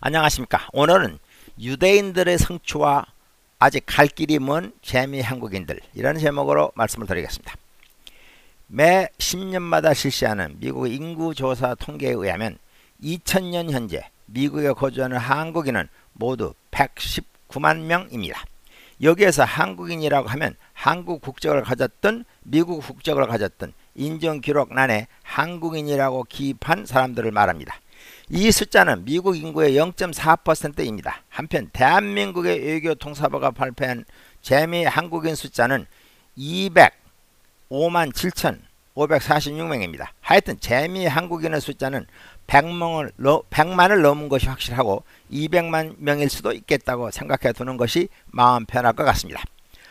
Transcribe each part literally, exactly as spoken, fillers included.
안녕하십니까. 오늘은 유대인들의 성취와 아직 갈 길이 먼 재미 한국인들, 이라는 제목으로 말씀을 드리겠습니다. 매 십 년마다 실시하는 미국 인구조사 통계에 의하면 이천 년 현재 미국에 거주하는 한국인은 모두 백십구만 명입니다. 여기에서 한국인이라고 하면 한국 국적을 가졌던 미국 국적을 가졌던 인정기록란에 한국인이라고 기입한 사람들을 말합니다. 이 숫자는 미국 인구의 영 점 사 퍼센트입니다. 한편 대한민국의 외교통사부가 발표한 재미 한국인 숫자는 이백오만 칠천오백사십육 명입니다. 하여튼 재미 한국인의 숫자는 백만을, 백만을 넘은 것이 확실하고 이백만 명일 수도 있겠다고 생각해 두는 것이 마음 편할 것 같습니다.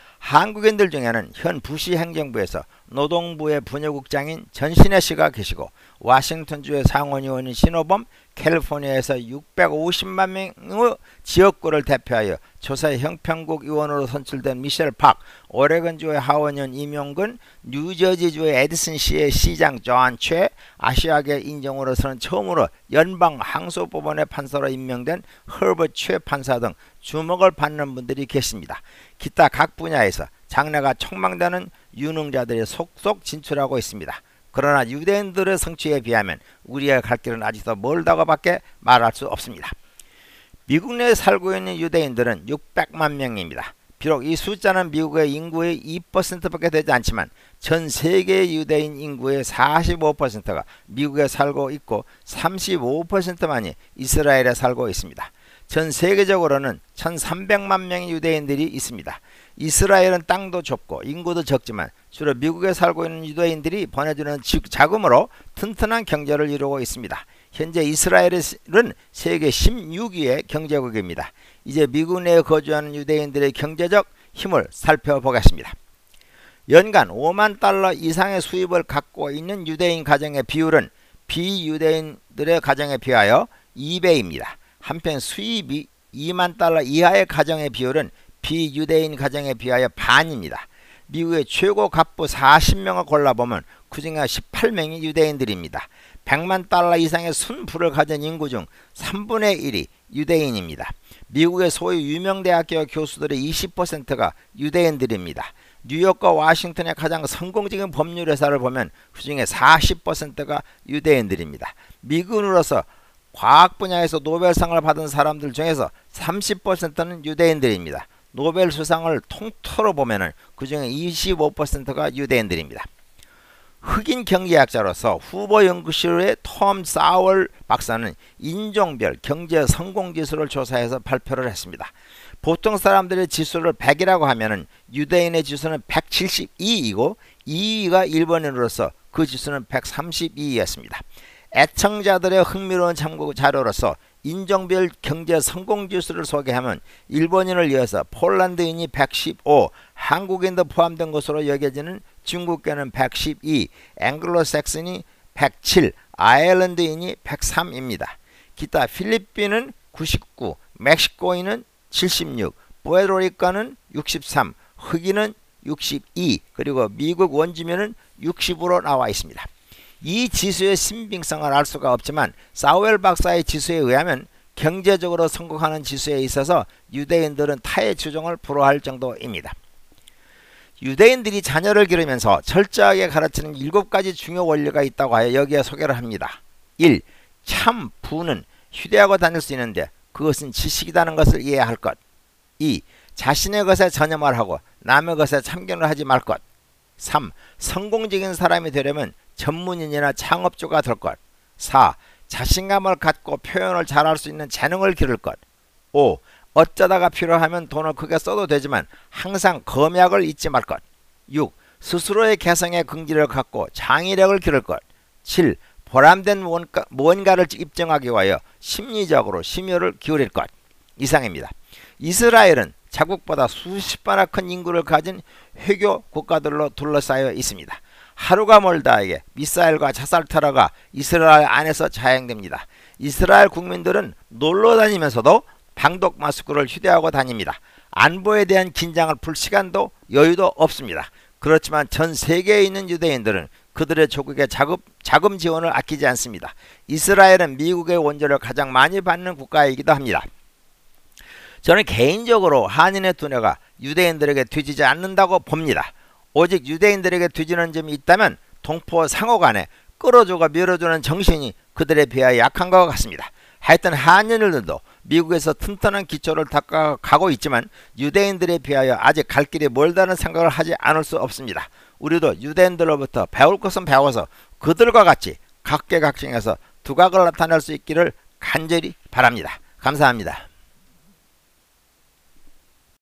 한국인들 중에는 현 부시 행정부에서 노동부의 부녀국장인 전신혜 씨가 계시고, 워싱턴주의 상원의원인 신호범, 캘리포니아에서 육백오십만 명의 지역구를 대표하여 조사의 형평국 의원으로 선출된 미셸 박, 오레곤주의 하원의원 이명근, 뉴저지주의 에디슨시의 시장 조한 최, 아시아계 인정으로서는 처음으로 연방 항소법원의 판사로 임명된 허버트 최 판사 등 주목을 받는 분들이 계십니다. 기타 각 분야에서 장래가 촉망되는 유능자들이 속속 진출하고 있습니다. 그러나 유대인들의 성취에 비하면 우리의 갈 길은 아직도 멀다고 밖에 말할 수 없습니다. 미국 내에 살고 있는 유대인들은 육백만 명입니다. 비록 이 숫자는 미국의 인구의 이 퍼센트밖에 되지 않지만 전 세계 유대인 인구의 사십오 퍼센트가 미국에 살고 있고 삼십오 퍼센트만이 이스라엘에 살고 있습니다. 전 세계적으로는 천삼백만 명의 유대인들이 있습니다. 이스라엘은 땅도 좁고 인구도 적지만 주로 미국에 살고 있는 유대인들이 보내주는 자금으로 튼튼한 경제를 이루고 있습니다. 현재 이스라엘은 세계 십육 위의 경제국입니다. 이제 미국 내에 거주하는 유대인들의 경제적 힘을 살펴보겠습니다. 연간 오만 달러 이상의 수입을 갖고 있는 유대인 가정의 비율은 비유대인들의 가정에 비하여 이 배입니다. 한편 수입이 이만 달러 이하의 가정의 비율은 비유대인 가정에 비하여 반입니다. 미국의 최고 갑부 사십 명을 골라보면 그 중에 십팔 명이 유대인들입니다. 백만 달러 이상의 순부를 가진 인구 중 삼분의 일이 유대인입니다. 미국의 소위 유명대학교 교수들의 이십 퍼센트가 유대인들입니다. 뉴욕과 워싱턴의 가장 성공적인 법률회사를 보면 그 중에 사십 퍼센트가 유대인들입니다. 미군으로서 과학 분야에서 노벨상을 받은 사람들 중에서 삼십 퍼센트는 유대인들입니다. 노벨 수상을 통틀어 보면은 그 중에 이십오 퍼센트가 유대인들입니다. 흑인 경제학자로서 후보 연구실의 톰 사월 박사는 인종별 경제 성공 지수를 조사해서 발표를 했습니다. 보통 사람들의 지수를 백이라고 하면은 유대인의 지수는 백칠십이이고 이 위가 일본인으로서 그 지수는 백삼십이이였습니다. 애청자들의 흥미로운 참고 자료로서 인종별 경제 성공 지수를 소개하면 일본인을 이어서 폴란드인이 백십오, 한국인도 포함된 것으로 여겨지는 중국계는 백십이, 앵글로색슨이 백칠, 아일랜드인이 백삼입니다. 기타 필리핀은 구십구, 멕시코인은 칠십육, 푸에르토리코는 육십삼, 흑인은 육십이, 그리고 미국 원주민은 육십으로 나와 있습니다. 이 지수의 신빙성을 알 수가 없지만 사웰 박사의 지수에 의하면 경제적으로 성공하는 지수에 있어서 유대인들은 타의 추종을 불허할 정도입니다. 유대인들이 자녀를 기르면서 철저하게 가르치는 일곱 가지 중요 원리가 있다고 하여 여기에 소개를 합니다. 일. 참 부는 휴대하고 다닐 수 있는데 그것은 지식이라는 것을 이해해야 할 것. 이. 자신의 것에 전념을 하고 남의 것에 참견을 하지 말 것. 삼. 성공적인 사람이 되려면 전문인이나 창업주가 될 것. 사. 자신감을 갖고 표현을 잘할 수 있는 재능을 기를 것. 오. 어쩌다가 필요하면 돈을 크게 써도 되지만 항상 검약을 잊지 말 것. 육. 스스로의 개성의 긍지를 갖고 창의력을 기를 것. 칠. 보람된 뭔가, 뭔가를 입증하기 위하여 심리적으로 심혈을 기울일 것. 이상입니다. 이스라엘은 자국보다 수십 배나 큰 인구를 가진 회교 국가들로 둘러싸여 있습니다. 하루가 멀다에게 미사일과 자살 테러가 이스라엘 안에서 자행됩니다. 이스라엘 국민들은 놀러 다니면서도 방독 마스크를 휴대하고 다닙니다. 안보에 대한 긴장을 풀 시간도 여유도 없습니다. 그렇지만 전 세계에 있는 유대인들은 그들의 조국의 자금, 자금 지원을 아끼지 않습니다. 이스라엘은 미국의 원조를 가장 많이 받는 국가이기도 합니다. 저는 개인적으로 한인의 두뇌가 유대인들에게 뒤지지 않는다고 봅니다. 오직 유대인들에게 뒤지는 점이 있다면 동포 상호 간에 끌어주고 밀어주는 정신이 그들에 비하여 약한 것 같습니다. 하여튼 한인들도 미국에서 튼튼한 기초를 닦아가고 있지만 유대인들에 비하여 아직 갈 길이 멀다는 생각을 하지 않을 수 없습니다. 우리도 유대인들로부터 배울 것은 배워서 그들과 같이 각계각층에서 두각을 나타낼 수 있기를 간절히 바랍니다. 감사합니다.